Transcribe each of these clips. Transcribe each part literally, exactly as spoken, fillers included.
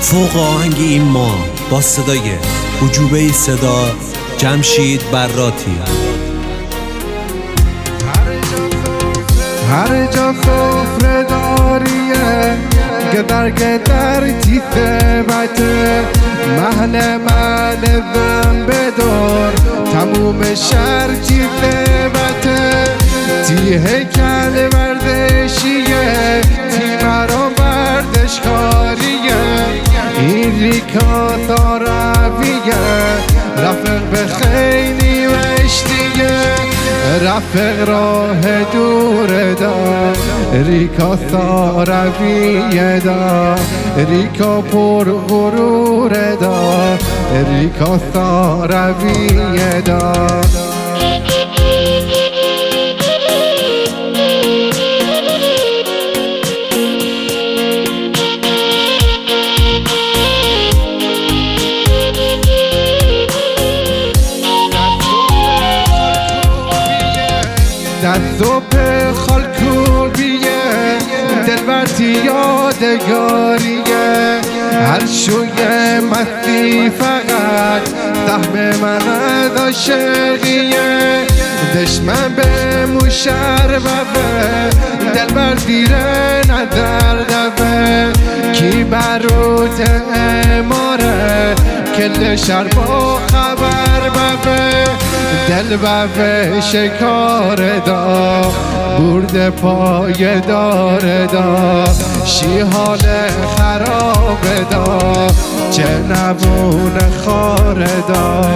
فوق آهنگ این ما با صدای عجوبه صدا جمشید براتی. هر جا سفره داریه گدر گدر تی ثبته محل محل ذنب دار تموم شهر تی ثبته تی هیکل وردشیه تی مرا وردشکاریه این ریکا تارویه رفق به خیلی وشتیه رفق راه دور دا ریکا ثارویه دا ریکا پر غرور دا ریکا ثارویه دا دست و به خالکوبیه دلبرتی یادگاریه هر شوی مستی فقط سهم من از عاشقیه دشمن به مشربه دلبر دیره نظر دبه کی بروت اماره کل شهر با خبر ببه دل ببه شکار دا برد پای دار دا شی حال خراب دا چه نبون خار دا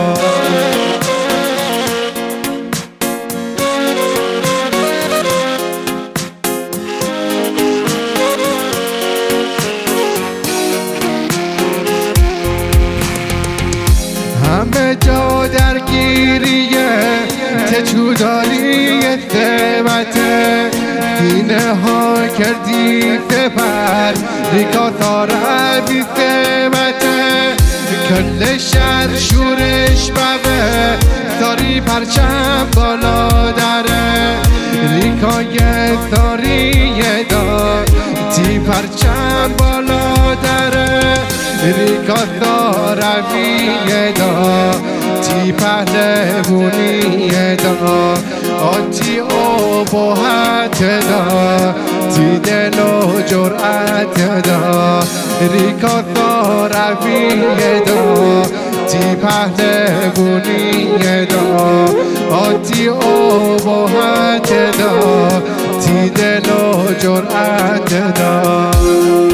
همه جا درگیریه تچو داری ثبته دینه ها کردی سپر ریکا ثاروی ثبته کل شهر شورش ببه ثاری پرچم بالا داره ریکای ثاریه دا تی پرچم بالا داره ریکا ثارویه دا تی پهلوونیه دا آتی ابهت دا تی دل و جرأت دا ریکا ثارویه دا تی پهلوونیه دا آتی ابهت دا تی دل و جرأت دا